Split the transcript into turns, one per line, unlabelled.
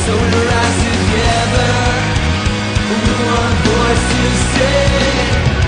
So we rise together with one voice to say